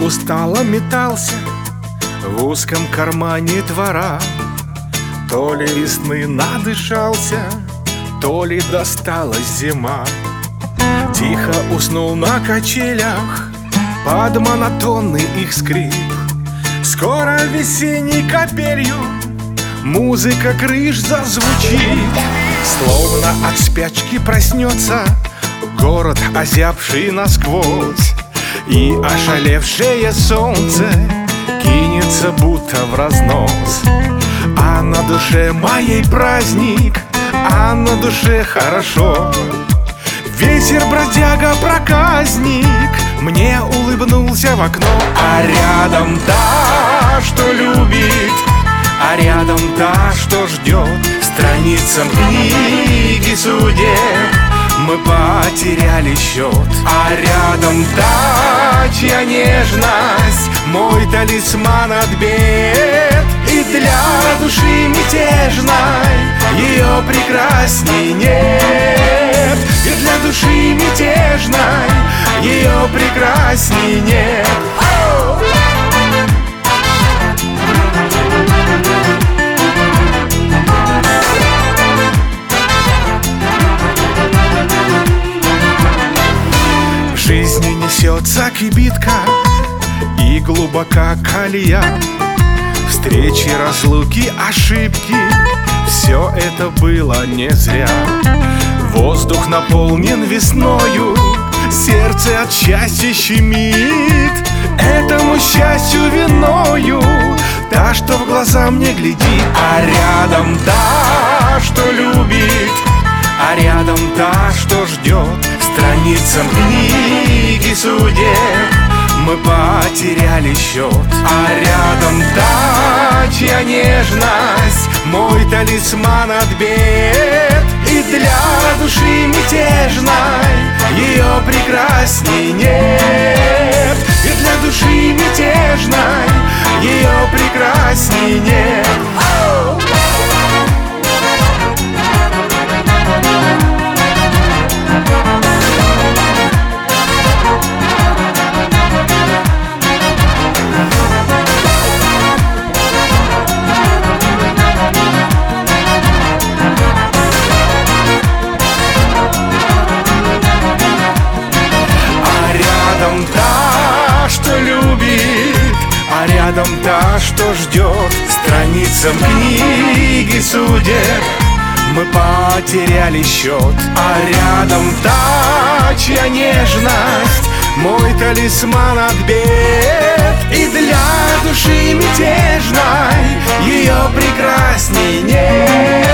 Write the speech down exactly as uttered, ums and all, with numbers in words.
устало метался в узком кармане двора. То ли весны надышался, то ли досталась зима. Тихо уснул на качелях под монотонный их скрип. Скоро весенней капелью музыка крыш зазвучит. Словно от спячки проснется город, озябший насквозь, и ошалевшее солнце кинется будто в разнос. А на душе моей праздник, а на душе хорошо. Ветер, бродяга, проказник, мне улыбнулся в окно. А рядом та, что любит, а рядом та, что ждет. Страницам книги судеб мы потеряли счет. А рядом та, чья нежность мой талисман от бед. И для души мятежной ее прекрасней нет. И для души мятежной ее прекрасней нет. В жизни несется кибитка и глубока колея. Встречи, разлуки, ошибки, все это было не зря. Воздух наполнен весною, сердце от счастья щемит. Этому счастью виною та, что в глаза мне глядит. А рядом та, что любит, а рядом та, что ждет. Страницам книги судеб мы потеряли счет. А рядом та, чья нежность мой талисман от бед. И для души мятежной ее прекрасней нет. И для души мятежной ее прекрасней нет. Та, что любит, а рядом та, что ждет. Страницам книги судеб мы потеряли счет. А рядом та, чья нежность мой талисман от бед. И для души мятежной ее прекрасней нет.